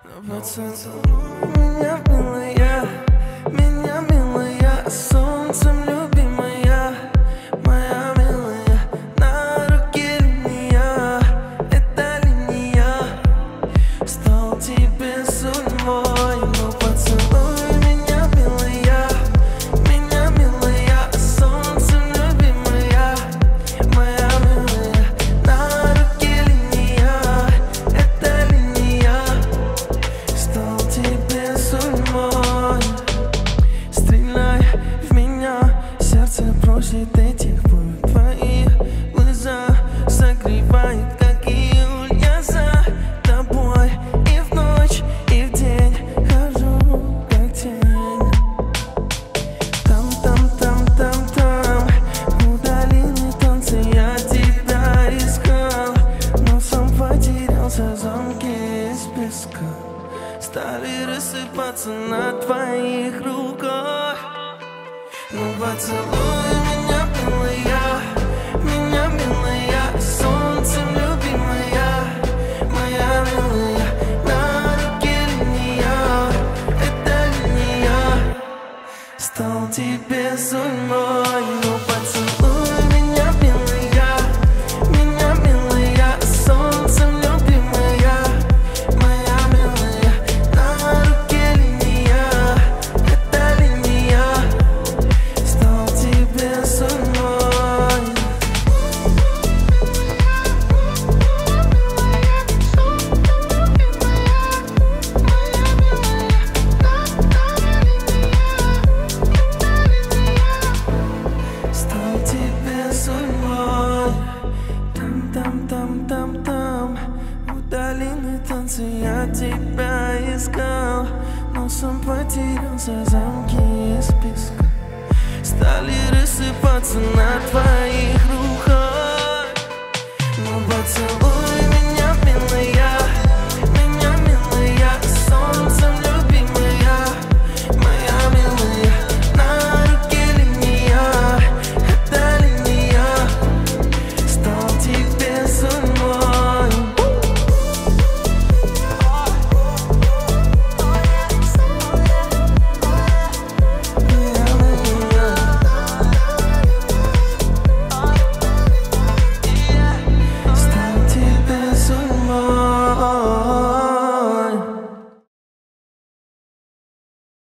Поцелуй меня, милая, солнцем любимая, моя милая, на руке линия, это линия, стал тебе судьбой. Ну поцелуй меня, милая, солнцем любимая, моя милая, на руке линия, это линия, стал тебе судьбой. Стреляй в меня, сердце просит этих пуль. Твои глаза согревают, как июль. Я за тобой и в ночь, и в день хожу, как тень. Там, у долины танца я тебя искал, но сам потерялся в замке из песка. Стали рассыпаться на твоих руках. Ну поцелуй меня, милая, солнцем любимая, моя милая, на руке линия, это линия, стал тебе судьбой. Ну поцелуй меня, милая, солнцем любимая, моя милая, на руке линия, это линия, стал тебе судьбой. Стал тебе судьбой. Там, у долины танца я тебя искал, но сам потерялся в замке из песка. Стали рассыпаться на твоих руках.